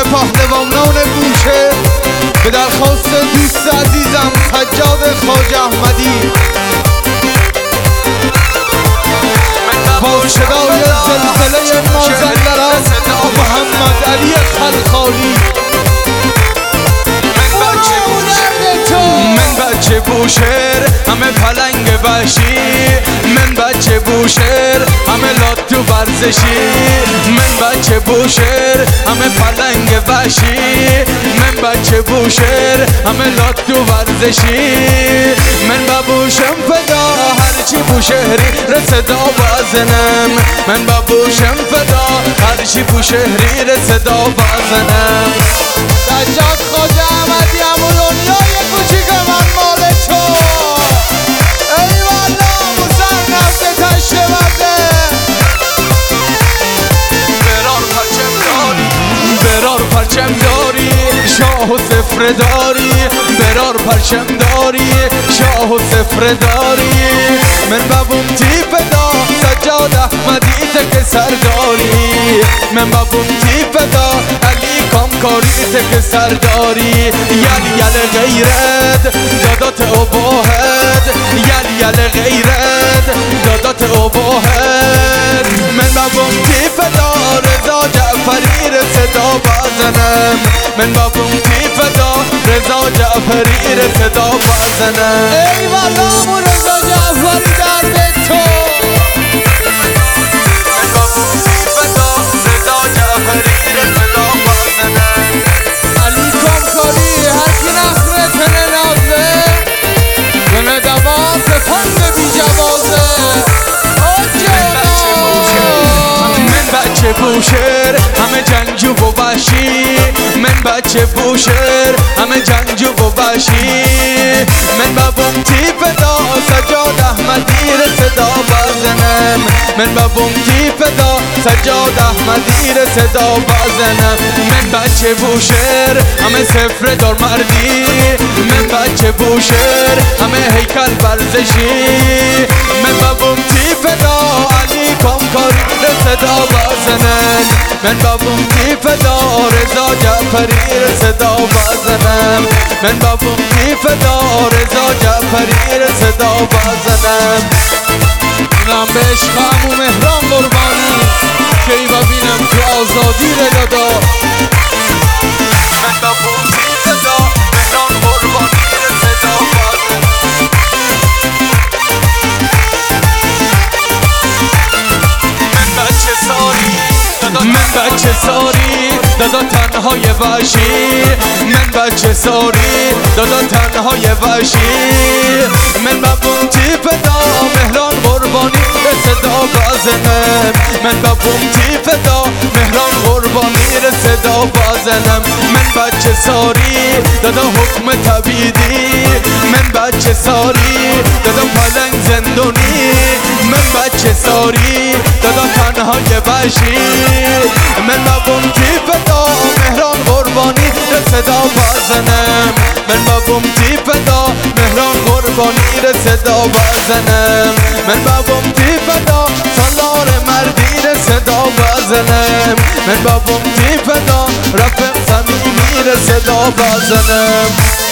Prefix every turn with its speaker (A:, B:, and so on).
A: پهلوانان بوشهر به درخواست دوست عزیزم سجاد خواجه احمدی با صدای زلزله مازندران محمد علی خلخالی من بچه بوشهر همه پلنگ وحشی من بچه بوشهر همه لات و ورزشی من بچه بوشهر همه پلنگ وحشی من بچه بوشهر همه لات و ورزشی من ببوشم فدا هرچی بوشهری رسدا بازنم من ببوشم فدا هرچی بوشهری رسدا بازنم سجاد خواجه احمدی همون دنیای کوچیک من مال تو ای والا موسر نفت تشه بزه برار پرچم داری برار پرچم داری شاه و سفره داری برار پرچم داری شاه و سفره داری من ببوم تیپ دا سجاد احمدی تک سرداری من ببوم تیپ دا علی کامکاری تک سرداری یل غیرت دادات اباهد یل غیرت دادات اباهد من ببوم تیپ دا رضا جعفری رسدا بازنم من ببوم تیپ دا رضا جعفری رسدا بازنم ای والا مو رضا جعفری درد تو من ببوم تیپ دا رضا جعفری رسدا بازنم علی کامکاری هر کی نخره تنه نازه تنه دوات فند بی جوازه من بچه بوشهر همه جنگجو و وحشی من بچه بوشهر همه جنگجو و وحشی من ببوم تیپ دا سجاد احمدی رسدا بازنم من ببوم تیپ دا سجاد احمدی رسدا بازنم من بچه بوشهر همه سفره دار مردی من بچه بوشهر همه هیکل ورزشی من ببوم تیپ دا علی کامکاری رسدا بازنم من ببوم تیپ دا رضا جعفری رسدا بازنم من ببوم تیپ دا رضا جعفری رسدا بازنم اینم به عشق عمو مهران قربانی که ای ببینم تو آزادی دادا من ببوم تیپ دا مهران قربانی رسدا بازنم من بچه ساری دادا تنهای وحشی من بچه ساری دادا تنهای وحشی من ببوم تیپ دا مهران قربانی رسدا بازنم من ببوم تیپ دا مهران قربانی رسدا بازنم من بچه ساری دادا حکم تبیدی من بچه ساری دادا پلنگ زندونی من بچه ساری دادا تنهای وحشی من ببوم تیپ دا مهران قربانی رسدا بازنم من ببوم تیپ دا مهران قربانی رسدا بازنم من ببوم تیپ دا سالار مردی رسدا بازنم من ببوم تیپ دا رفق صمیمی رسدا بازنم